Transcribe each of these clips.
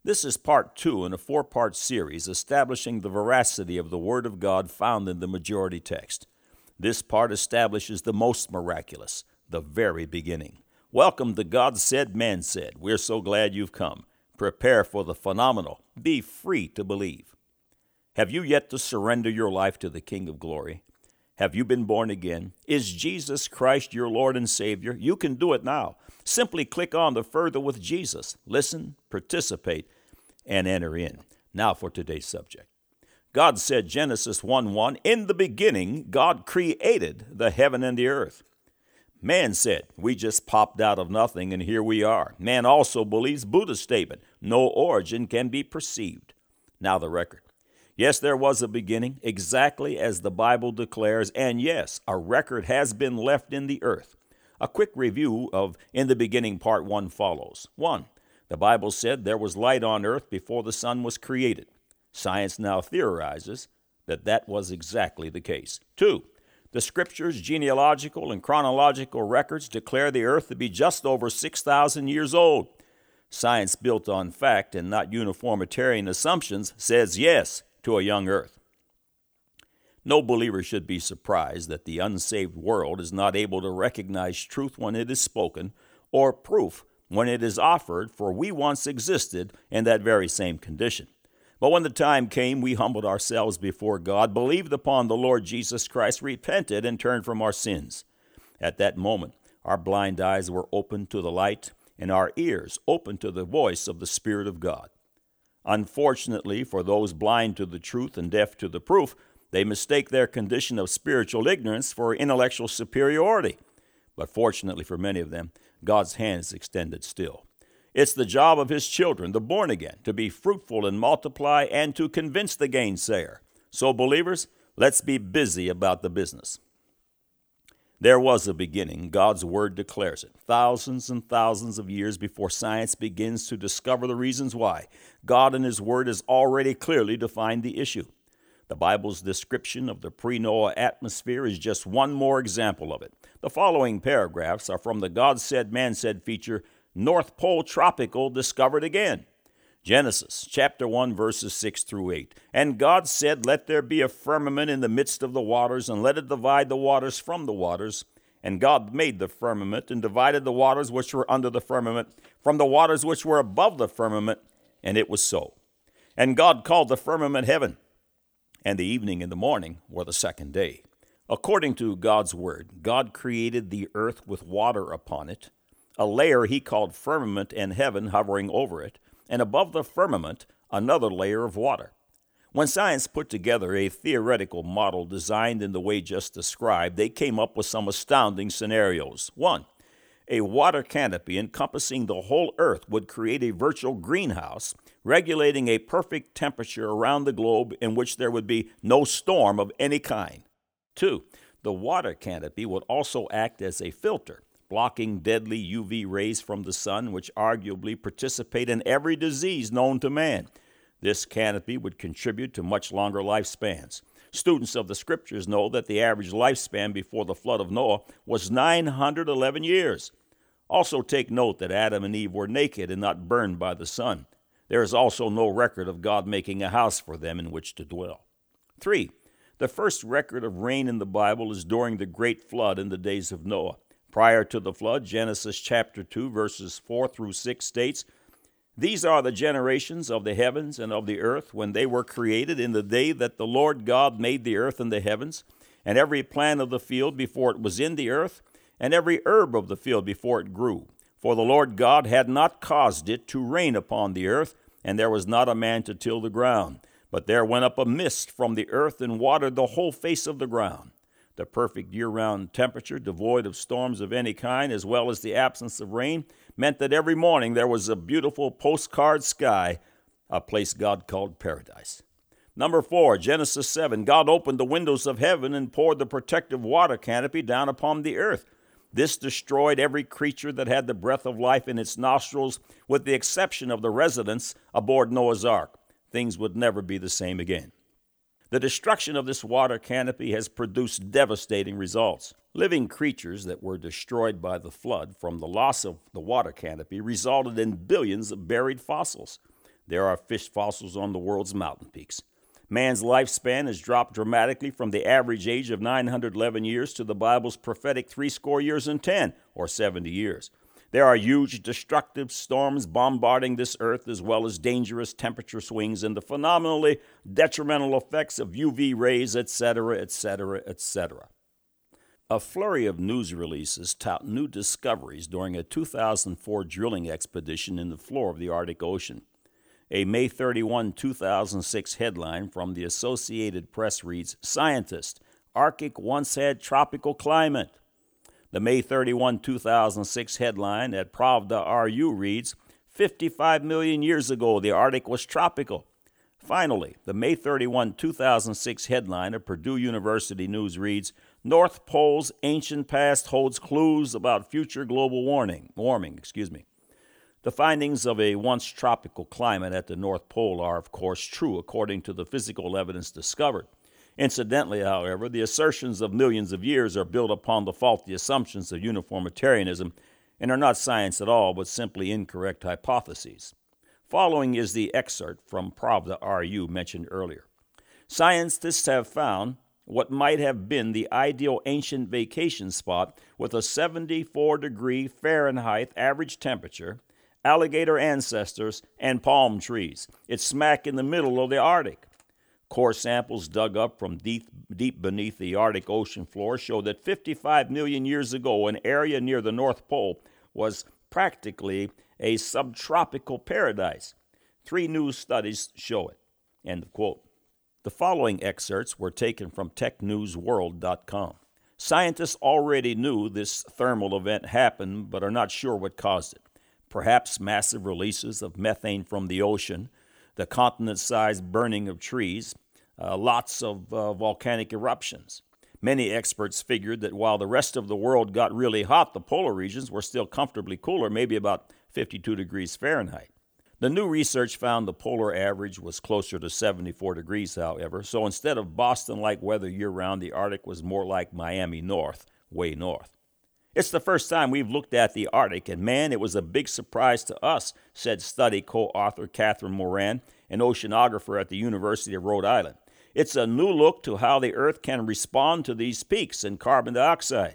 This is part 2 in a 4-part series establishing the veracity of the Word of God found in the majority text. This part establishes the most miraculous, the very beginning. Welcome to God Said, Man Said. We're so glad you've come. Prepare for the phenomenal. Be free to believe. Have you yet to surrender your life to the King of Glory? Have you been born again? Is Jesus Christ your Lord and Savior? You can do it now. Simply click on the Further with Jesus. Listen, participate, and enter in. Now for today's subject. God said, Genesis 1:1, in the beginning, God created the heaven and the earth. Man said, we just popped out of nothing and here we are. Man also believes Buddha's statement, no origin can be perceived. Now the record. Yes, there was a beginning, exactly as the Bible declares, and yes, a record has been left in the earth. A quick review of In the Beginning Part 1 follows. 1. The Bible said there was light on earth before the sun was created. Science now theorizes that that was exactly the case. 2. The Scriptures' genealogical and chronological records declare the earth to be just over 6,000 years old. Science built on fact and not uniformitarian assumptions says yes to a young earth. No believer should be surprised that the unsaved world is not able to recognize truth when it is spoken or proof when it is offered, for we once existed in that very same condition. But when the time came, we humbled ourselves before God, believed upon the Lord Jesus Christ, repented, and turned from our sins. At that moment, our blind eyes were opened to the light, and our ears opened to the voice of the Spirit of God. Unfortunately, for those blind to the truth and deaf to the proof, they mistake their condition of spiritual ignorance for intellectual superiority. But fortunately for many of them, God's hand is extended still. It's the job of His children, the born again, to be fruitful and multiply and to convince the gainsayer. So, believers, let's be busy about the business. There was a beginning. God's Word declares it. Thousands and thousands of years before science begins to discover the reasons why, God in His Word has already clearly defined the issue. The Bible's description of the pre-Noah atmosphere is just one more example of it. The following paragraphs are from the God Said, Man Said feature, North Pole Tropical Discovered Again. Genesis chapter 1, verses 6 through 8. And God said, let there be a firmament in the midst of the waters, and let it divide the waters from the waters. And God made the firmament, and divided the waters which were under the firmament from the waters which were above the firmament, and it was so. And God called the firmament heaven, and the evening and the morning were the second day. According to God's word, God created the earth with water upon it, a layer He called firmament, and heaven hovering over it, and above the firmament another layer of water. When science put together a theoretical model designed in the way just described, they came up with some astounding scenarios. 1. A water canopy encompassing the whole earth would create a virtual greenhouse, regulating a perfect temperature around the globe in which there would be no storm of any kind. 2. The water canopy would also act as a filter, blocking deadly UV rays from the sun, which arguably participate in every disease known to man. This canopy would contribute to much longer lifespans. Students of the Scriptures know that the average lifespan before the flood of Noah was 911 years. Also take note that Adam and Eve were naked and not burned by the sun. There is also no record of God making a house for them in which to dwell. 3. The first record of rain in the Bible is during the great flood in the days of Noah. Prior to the flood, Genesis chapter 2, verses 4 through 6 states, these are the generations of the heavens and of the earth when they were created in the day that the Lord God made the earth and the heavens, and every plant of the field before it was in the earth, and every herb of the field before it grew. For the Lord God had not caused it to rain upon the earth, and there was not a man to till the ground. But there went up a mist from the earth and watered the whole face of the ground. The perfect year-round temperature, devoid of storms of any kind, as well as the absence of rain, meant that every morning there was a beautiful postcard sky, a place God called paradise. 4, Genesis 7, God opened the windows of heaven and poured the protective water canopy down upon the earth. This destroyed every creature that had the breath of life in its nostrils, with the exception of the residents aboard Noah's Ark. Things would never be the same again. The destruction of this water canopy has produced devastating results. Living creatures that were destroyed by the flood from the loss of the water canopy resulted in billions of buried fossils. There are fish fossils on the world's mountain peaks. Man's lifespan has dropped dramatically from the average age of 911 years to the Bible's prophetic 70 years and 10, or 70 years. There are huge destructive storms bombarding this earth, as well as dangerous temperature swings and the phenomenally detrimental effects of UV rays, etc., etc., etc. A flurry of news releases tout new discoveries during a 2004 drilling expedition in the floor of the Arctic Ocean. A May 31, 2006 headline from the Associated Press reads, "Scientist, Arctic once had tropical climate." The May 31, 2006 headline at Pravda.ru reads, 55 million years ago, the Arctic was tropical. Finally, the May 31, 2006 headline of Purdue University News reads, North Pole's ancient past holds clues about future global warming. The findings of a once tropical climate at the North Pole are, of course, true according to the physical evidence discovered. Incidentally, however, the assertions of millions of years are built upon the faulty assumptions of uniformitarianism and are not science at all, but simply incorrect hypotheses. Following is the excerpt from Pravda.ru mentioned earlier. Scientists have found what might have been the ideal ancient vacation spot with a 74-degree Fahrenheit average temperature, alligator ancestors, and palm trees. It's smack in the middle of the Arctic. Core samples dug up from deep beneath the Arctic Ocean floor show that 55 million years ago, an area near the North Pole was practically a subtropical paradise. 3 new studies show it. End of quote. The following excerpts were taken from TechNewsWorld.com. Scientists already knew this thermal event happened, but are not sure what caused it. Perhaps massive releases of methane from the ocean, the continent-sized burning of trees, lots of volcanic eruptions. Many experts figured that while the rest of the world got really hot, the polar regions were still comfortably cooler, maybe about 52 degrees Fahrenheit. The new research found the polar average was closer to 74 degrees, however, so instead of Boston-like weather year-round, the Arctic was more like Miami North, way north. It's the first time we've looked at the Arctic, and man, it was a big surprise to us, said study co-author Catherine Moran, an oceanographer at the University of Rhode Island. It's a new look to how the Earth can respond to these peaks in carbon dioxide.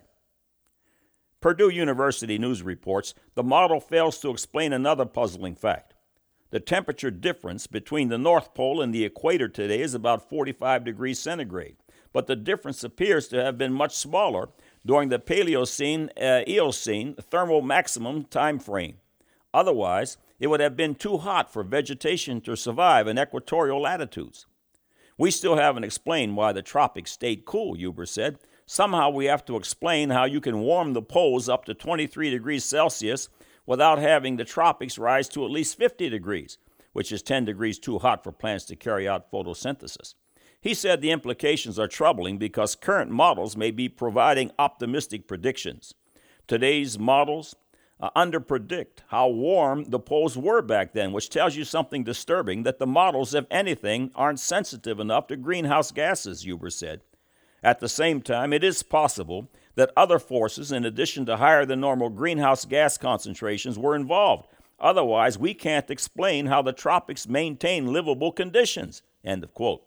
Purdue University News reports the model fails to explain another puzzling fact. The temperature difference between the North Pole and the equator today is about 45 degrees centigrade, but the difference appears to have been much smaller during the Paleocene-Eocene thermal maximum time frame. Otherwise, it would have been too hot for vegetation to survive in equatorial latitudes. We still haven't explained why the tropics stayed cool, Huber said. Somehow we have to explain how you can warm the poles up to 23 degrees Celsius without having the tropics rise to at least 50 degrees, which is 10 degrees too hot for plants to carry out photosynthesis. He said the implications are troubling because current models may be providing optimistic predictions. Today's models underpredict how warm the poles were back then, which tells you something disturbing, that the models, if anything, aren't sensitive enough to greenhouse gases, Huber said. At the same time, it is possible that other forces, in addition to higher than normal greenhouse gas concentrations, were involved. Otherwise, we can't explain how the tropics maintain livable conditions. End of quote.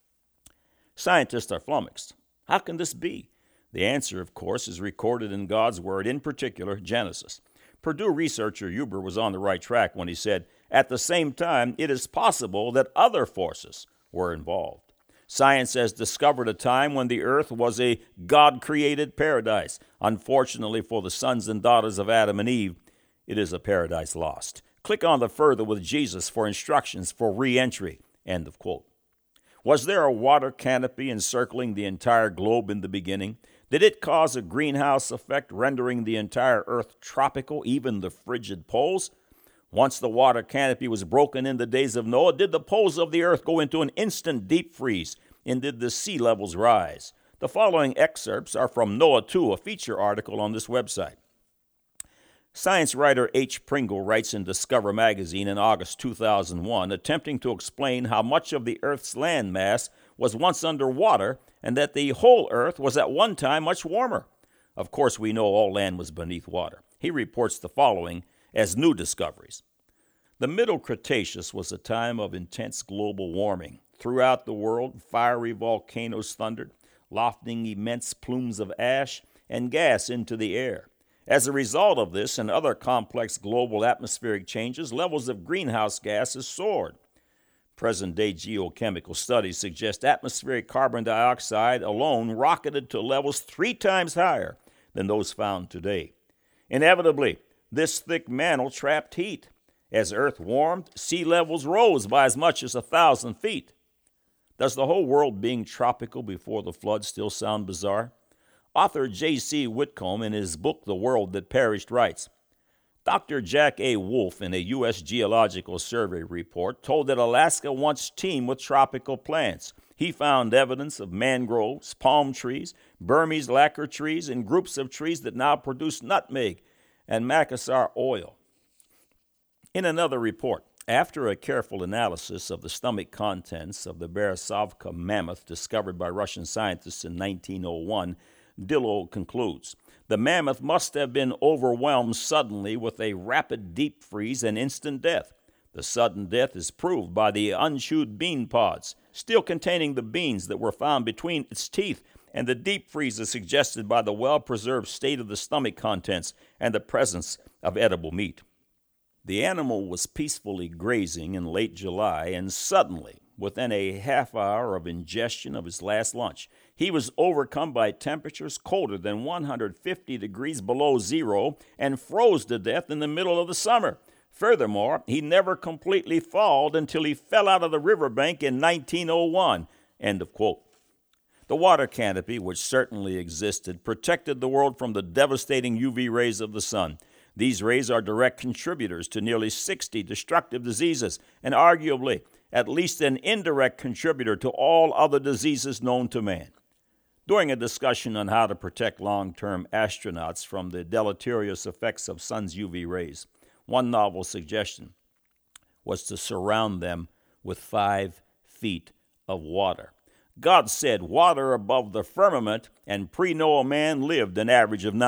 Scientists are flummoxed. How can this be? The answer, of course, is recorded in God's Word, in particular, Genesis. Purdue researcher Huber was on the right track when he said, at the same time, it is possible that other forces were involved. Science has discovered a time when the earth was a God-created paradise. Unfortunately for the sons and daughters of Adam and Eve, it is a paradise lost. Click on the Further with Jesus for instructions for re-entry. End of quote. Was there a water canopy encircling the entire globe in the beginning? Did it cause a greenhouse effect, rendering the entire earth tropical, even the frigid poles? Once the water canopy was broken in the days of Noah, did the poles of the earth go into an instant deep freeze, and did the sea levels rise? The following excerpts are from Noah 2, a feature article on this website. Science writer H. Pringle writes in Discover magazine in August 2001, attempting to explain how much of the Earth's land mass was once underwater and that the whole Earth was at one time much warmer. Of course, we know all land was beneath water. He reports the following as new discoveries. The Middle Cretaceous was a time of intense global warming. Throughout the world, fiery volcanoes thundered, lofting immense plumes of ash and gas into the air. As a result of this and other complex global atmospheric changes, levels of greenhouse gases soared. Present-day geochemical studies suggest atmospheric carbon dioxide alone rocketed to levels 3 times higher than those found today. Inevitably, this thick mantle trapped heat. As Earth warmed, sea levels rose by as much as 1,000 feet. Does the whole world being tropical before the flood still sound bizarre? Author J.C. Whitcomb, in his book The World That Perished, writes, Dr. Jack A. Wolf, in a U.S. Geological Survey report, told that Alaska once teemed with tropical plants. He found evidence of mangroves, palm trees, Burmese lacquer trees, and groups of trees that now produce nutmeg and macassar oil. In another report, after a careful analysis of the stomach contents of the Berezovka mammoth discovered by Russian scientists in 1901, Dillo concludes, the mammoth must have been overwhelmed suddenly with a rapid deep freeze and instant death. The sudden death is proved by the unchewed bean pods, still containing the beans that were found between its teeth, and the deep freeze is suggested by the well-preserved state of the stomach contents and the presence of edible meat. The animal was peacefully grazing in late July, and suddenly, within a half hour of ingestion of his last lunch, he was overcome by temperatures colder than 150 degrees below zero and froze to death in the middle of the summer. Furthermore, he never completely thawed until he fell out of the riverbank in 1901. End of quote. The water canopy, which certainly existed, protected the world from the devastating UV rays of the sun. These rays are direct contributors to nearly 60 destructive diseases, and arguably at least an indirect contributor to all other diseases known to man. During a discussion on how to protect long-term astronauts from the deleterious effects of sun's UV rays, one novel suggestion was to surround them with 5 feet of water. God said water above the firmament, and pre-Noah man lived an average of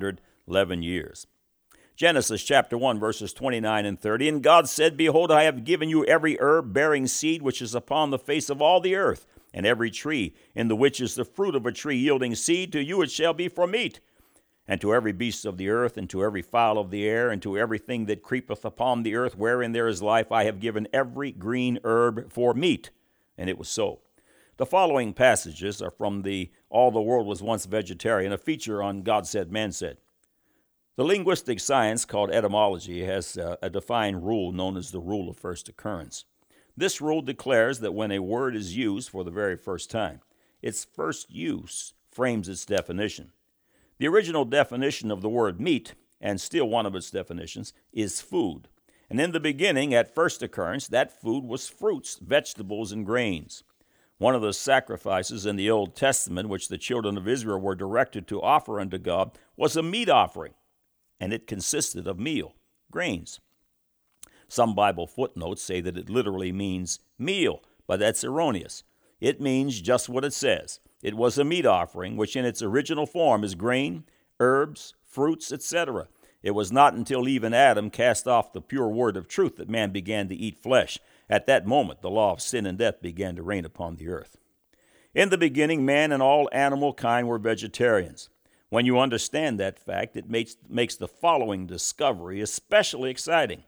911 years. Genesis chapter 1, verses 29 and 30, And God said, Behold, I have given you every herb bearing seed which is upon the face of all the earth, and every tree in the which is the fruit of a tree yielding seed, to you it shall be for meat. And to every beast of the earth, and to every fowl of the air, and to everything that creepeth upon the earth, wherein there is life, I have given every green herb for meat. And it was so. The following passages are from the All the World Was Once Vegetarian, a feature on God Said, Man Said. The linguistic science called etymology has a defined rule known as the rule of first occurrence. This rule declares that when a word is used for the very first time, its first use frames its definition. The original definition of the word meat, and still one of its definitions, is food. And in the beginning, at first occurrence, that food was fruits, vegetables, and grains. One of the sacrifices in the Old Testament which the children of Israel were directed to offer unto God was a meat offering, and it consisted of meal, grains. Some Bible footnotes say that it literally means meal, but that's erroneous. It means just what it says. It was a meat offering, which in its original form is grain, herbs, fruits, etc. It was not until Eve and Adam cast off the pure word of truth that man began to eat flesh. At that moment, the law of sin and death began to reign upon the earth. In the beginning, man and all animal kind were vegetarians. When you understand that fact, it makes the following discovery especially exciting.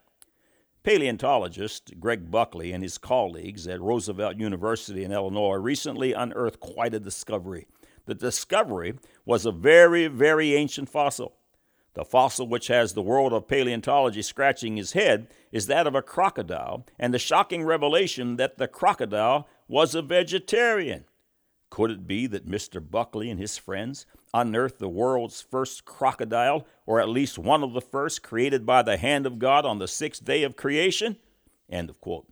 Paleontologist Greg Buckley and his colleagues at Roosevelt University in Illinois recently unearthed quite a discovery. The discovery was a very, very ancient fossil. The fossil which has the world of paleontology scratching his head is that of a crocodile, and the shocking revelation that the crocodile was a vegetarian. Could it be that Mr. Buckley and his friends unearthed the world's first crocodile, or at least one of the first, created by the hand of God on the 6th day of creation? End of quote.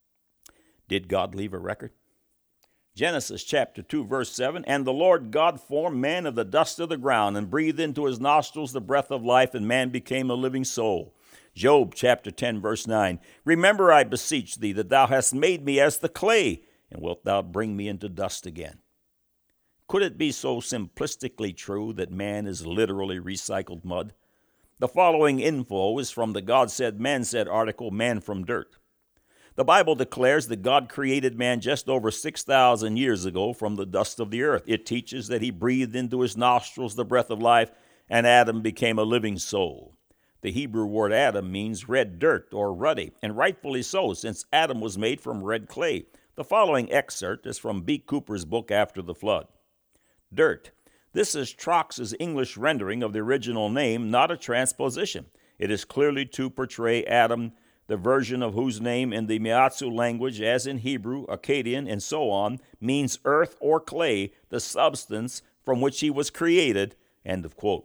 Did God leave a record? Genesis chapter 2, verse 7, And the Lord God formed man of the dust of the ground, and breathed into his nostrils the breath of life, and man became a living soul. Job chapter 10, verse 9, Remember, I beseech thee, that thou hast made me as the clay, and wilt thou bring me into dust again? Could it be so simplistically true that man is literally recycled mud? The following info is from the God Said, Man Said article, Man from Dirt. The Bible declares that God created man just over 6,000 years ago from the dust of the earth. It teaches that he breathed into his nostrils the breath of life, and Adam became a living soul. The Hebrew word Adam means red dirt or ruddy, and rightfully so, since Adam was made from red clay. The following excerpt is from B. Cooper's book, After the Flood. Dirt. This is Trox's English rendering of the original name, not a transposition. It is clearly to portray Adam, the version of whose name in the Miatsu language, as in Hebrew, Akkadian, and so on, means earth or clay, the substance from which he was created. End of quote.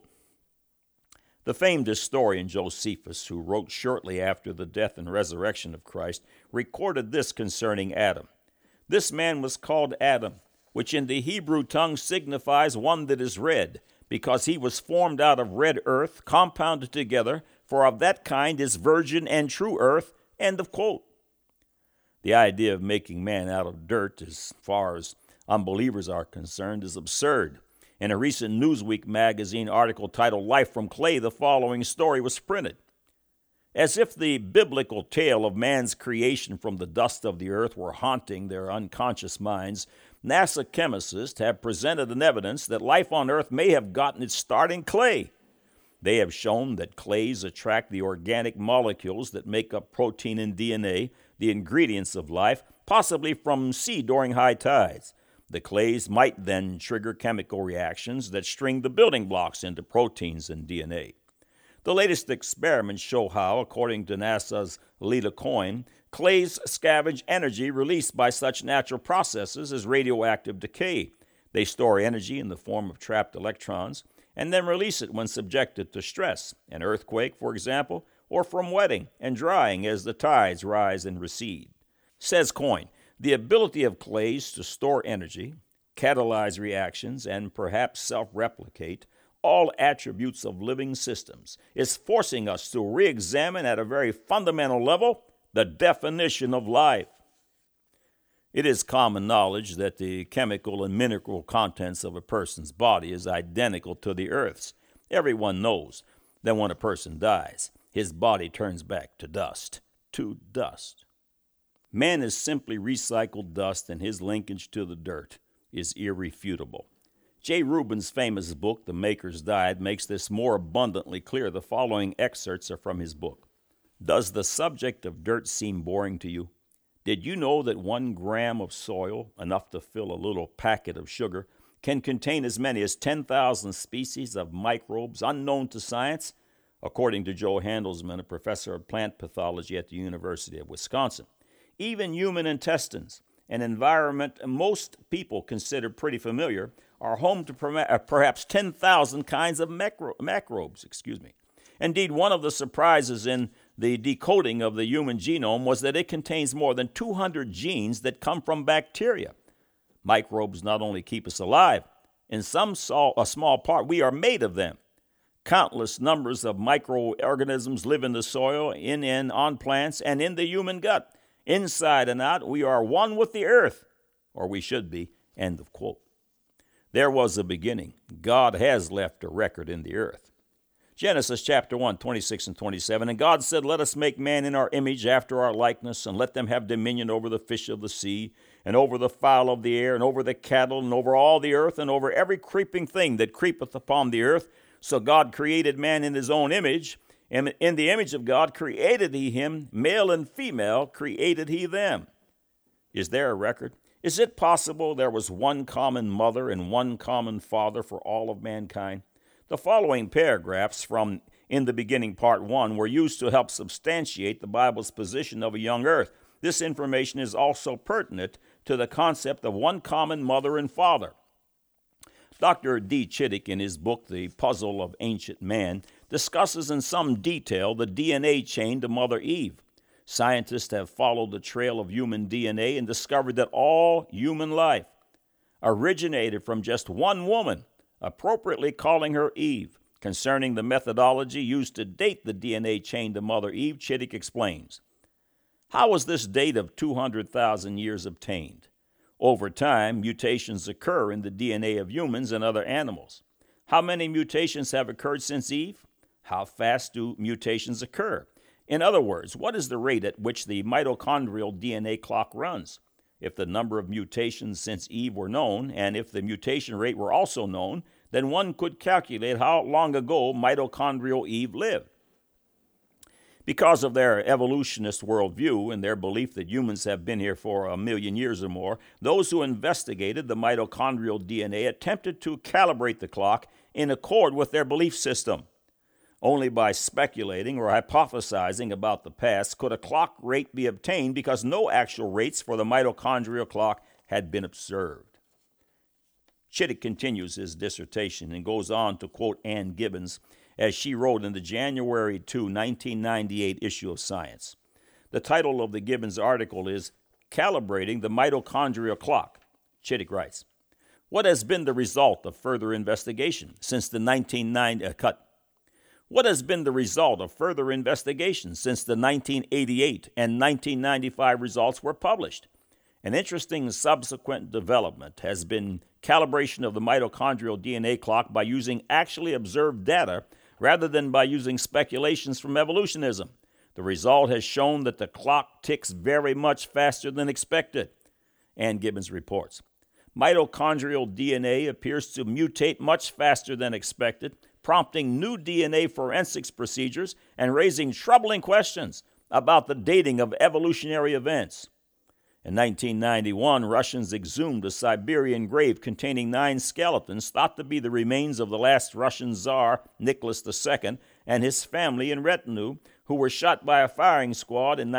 The famed historian Josephus, who wrote shortly after the death and resurrection of Christ, recorded this concerning Adam. This man was called Adam, which in the Hebrew tongue signifies one that is red, because he was formed out of red earth, compounded together, for of that kind is virgin and true earth. End of quote. The idea of making man out of dirt, as far as unbelievers are concerned, is absurd. In a recent Newsweek magazine article titled Life from Clay, the following story was printed. As if the biblical tale of man's creation from the dust of the earth were haunting their unconscious minds, NASA chemists have presented an evidence that life on earth may have gotten its start in clay. They have shown that clays attract the organic molecules that make up protein and DNA, the ingredients of life, possibly from sea during high tides. The clays might then trigger chemical reactions that string the building blocks into proteins and DNA. The latest experiments show how, according to NASA's Lita Coyne, clays scavenge energy released by such natural processes as radioactive decay. They store energy in the form of trapped electrons and then release it when subjected to stress, an earthquake, for example, or from wetting and drying as the tides rise and recede. Says Coyne, the ability of clays to store energy, catalyze reactions, and perhaps self-replicate, all attributes of living systems, is forcing us to re-examine at a very fundamental level the definition of life. It is common knowledge that the chemical and mineral contents of a person's body is identical to the earth's. Everyone knows that when a person dies, his body turns back to dust. Man is simply recycled dust, and his linkage to the dirt is irrefutable. J. Rubin's famous book, The Maker's Diet, makes this more abundantly clear. The following excerpts are from his book. Does the subject of dirt seem boring to you? Did you know that 1 gram of soil, enough to fill a little packet of sugar, can contain as many as 10,000 species of microbes unknown to science? According to Joe Handelsman, a professor of plant pathology at the University of Wisconsin. Even human intestines, an environment most people consider pretty familiar, are home to perhaps 10,000 kinds of microbes. Indeed, one of the surprises in the decoding of the human genome was that it contains more than 200 genes that come from bacteria. Microbes not only keep us alive, in a small part, we are made of them. Countless numbers of microorganisms live in the soil, in and on plants, and in the human gut. Inside and out, we are one with the earth, or we should be. End of quote. There was a beginning. God has left a record in the earth. Genesis chapter 1, 26 and 27, and God said, let us make man in our image after our likeness, and let them have dominion over the fish of the sea, and over the fowl of the air, and over the cattle, and over all the earth, and over every creeping thing that creepeth upon the earth. So God created man in his own image, and in the image of God created he him, male and female created he them. Is there a record? Is it possible there was one common mother and one common father for all of mankind? The following paragraphs from In the Beginning Part 1 were used to help substantiate the Bible's position of a young earth. This information is also pertinent to the concept of one common mother and father. Dr. D. Chittick, in his book, The Puzzle of Ancient Man, discusses in some detail the DNA chain to Mother Eve. Scientists have followed the trail of human DNA and discovered that all human life originated from just one woman, appropriately calling her Eve. Concerning the methodology used to date the DNA chain to Mother Eve, Chittick explains, how was this date of 200,000 years obtained? Over time, mutations occur in the DNA of humans and other animals. How many mutations have occurred since Eve? How fast do mutations occur? In other words, what is the rate at which the mitochondrial DNA clock runs? If the number of mutations since Eve were known, and if the mutation rate were also known, then one could calculate how long ago mitochondrial Eve lived. Because of their evolutionist worldview and their belief that humans have been here for 1,000,000 years or more, those who investigated the mitochondrial DNA attempted to calibrate the clock in accord with their belief system. Only by speculating or hypothesizing about the past could a clock rate be obtained, because no actual rates for the mitochondrial clock had been observed. Chittick continues his dissertation and goes on to quote Ann Gibbons, as she wrote in the January 2, 1998 issue of Science. The title of the Gibbons article is Calibrating the Mitochondrial Clock. Chittick writes, "What has been the result of further investigation since the 1988 and 1995 results were published? An interesting subsequent development has been calibration of the mitochondrial DNA clock by using actually observed data rather than by using speculations from evolutionism. The result has shown that the clock ticks very much faster than expected." Ann Gibbons reports, "Mitochondrial DNA appears to mutate much faster than expected, prompting new DNA forensics procedures and raising troubling questions about the dating of evolutionary events." In 1991, Russians exhumed a Siberian grave containing 9 skeletons thought to be the remains of the last Russian Tsar, Nicholas II, and his family and retinue, who were shot by a firing squad in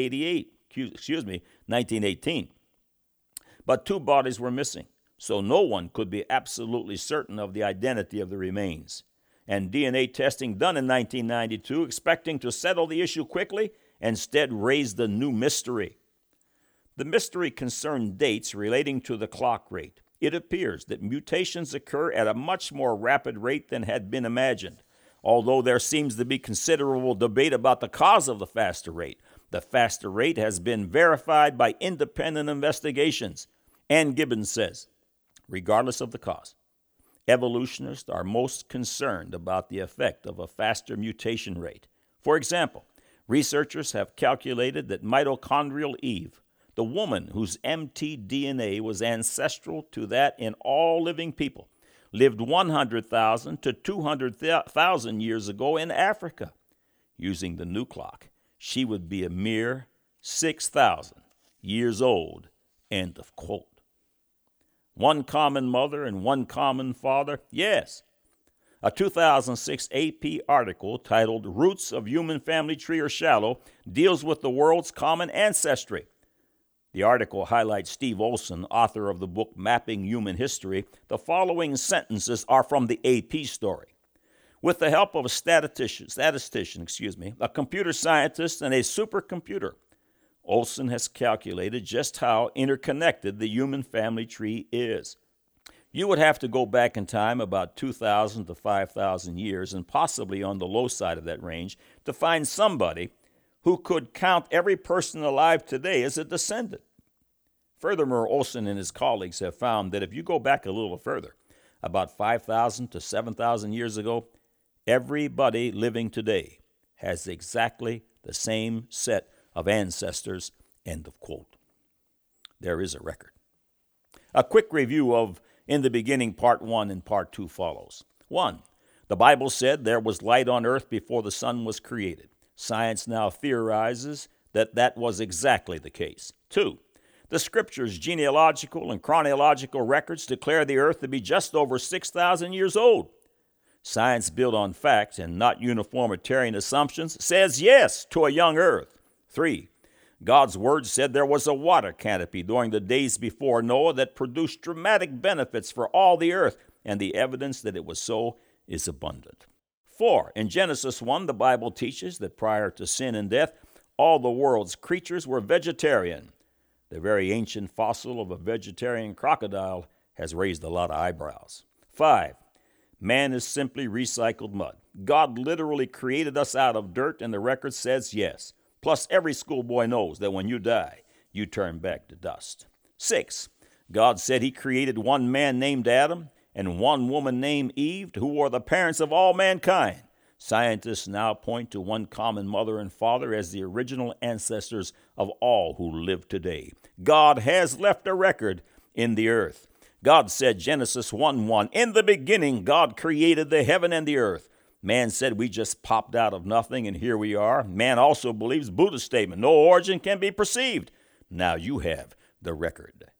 1918. But 2 bodies were missing, so no one could be absolutely certain of the identity of the remains. And DNA testing done in 1992, expecting to settle the issue quickly, instead raised a new mystery. The mystery concerned dates relating to the clock rate. It appears that mutations occur at a much more rapid rate than had been imagined. Although there seems to be considerable debate about the cause of the faster rate, the faster rate has been verified by independent investigations. Ann Gibbons says, regardless of the cause, evolutionists are most concerned about the effect of a faster mutation rate. For example, researchers have calculated that mitochondrial Eve, the woman whose mtDNA was ancestral to that in all living people, lived 100,000 to 200,000 years ago in Africa. Using the new clock, she would be a mere 6,000 years old. End of quote. One common mother and one common father? Yes. A 2006 AP article titled Roots of Human Family Tree Are Shallow deals with the world's common ancestry. The article highlights Steve Olson, author of the book Mapping Human History. The following sentences are from the AP story. With the help of a statistician, a computer scientist, and a supercomputer, Olson has calculated just how interconnected the human family tree is. You would have to go back in time about 2,000 to 5,000 years, and possibly on the low side of that range, to find somebody who could count every person alive today as a descendant. Furthermore, Olson and his colleagues have found that if you go back a little further, about 5,000 to 7,000 years ago, everybody living today has exactly the same set of ancestors. End of quote. There is a record. A quick review of In the Beginning Part 1 and Part 2 follows. 1. The Bible said there was light on earth before the sun was created. Science now theorizes that that was exactly the case. 2. The Scriptures' genealogical and chronological records declare the earth to be just over 6,000 years old. Science built on facts and not uniformitarian assumptions says yes to a young earth. 3. God's word said there was a water canopy during the days before Noah that produced dramatic benefits for all the earth, and the evidence that it was so is abundant. 4. In Genesis 1, the Bible teaches that prior to sin and death, all the world's creatures were vegetarian. The very ancient fossil of a vegetarian crocodile has raised a lot of eyebrows. 5. Man is simply recycled mud. God literally created us out of dirt, and the record says yes. Plus, every schoolboy knows that when you die, you turn back to dust. 6. God said he created one man named Adam and one woman named Eve, who were the parents of all mankind. Scientists now point to one common mother and father as the original ancestors of all who live today. God has left a record in the earth. God said, Genesis 1:1, "In the beginning, God created the heaven and the earth." Man said we just popped out of nothing, and here we are. Man also believes Buddha's statement, no origin can be perceived. Now you have the record.